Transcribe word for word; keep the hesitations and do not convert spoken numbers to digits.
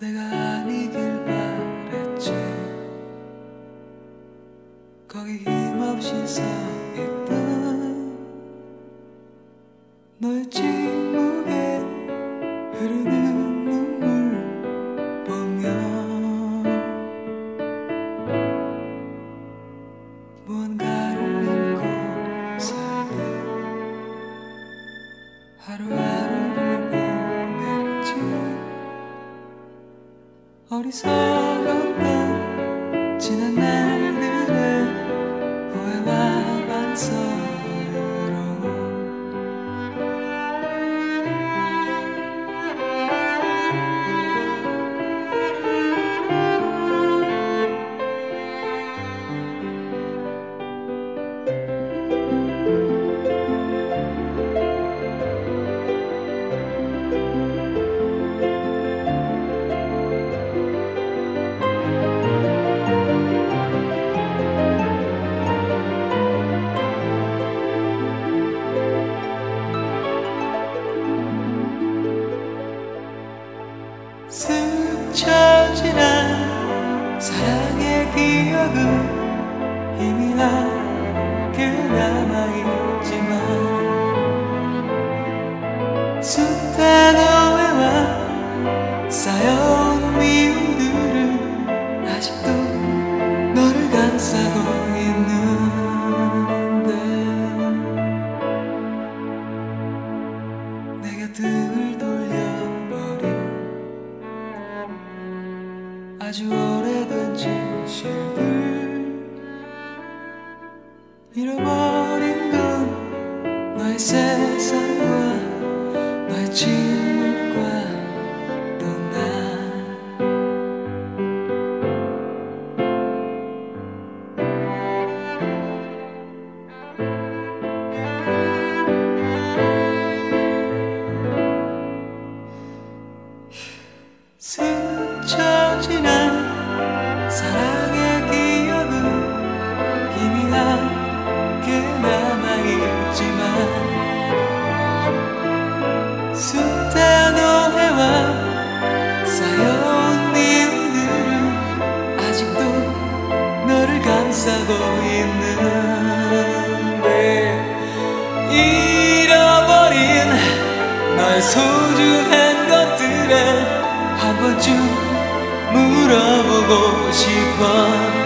내가 아니길 바랬지. 거기 힘없이 서있던 너의 침묵에 흐르는 눈물 보면 무언가를 잃고 살듯 하루하루를 보냈지. 어리석었던 지난 날들의 후회와 반성으로 스쳐 지난 사랑의 기억은 희미하게 남아있지만 숱한 오해와 쌓여온 미움들은 아직도 너를 감싸고 있는데 내가 등을 돌려버린 아주 오래된 진실들 잃어버린 건 너의 세상과 너의 침묵과 또 나. 스쳐 지난 사랑의 기억은 희미하게 남아있지만 숱한 오해와 쌓여온 미움들은 아직도 너를 감싸고 있는데 잃어버린 너의 소중한 것들에 한 번쯤 물어보고 싶어.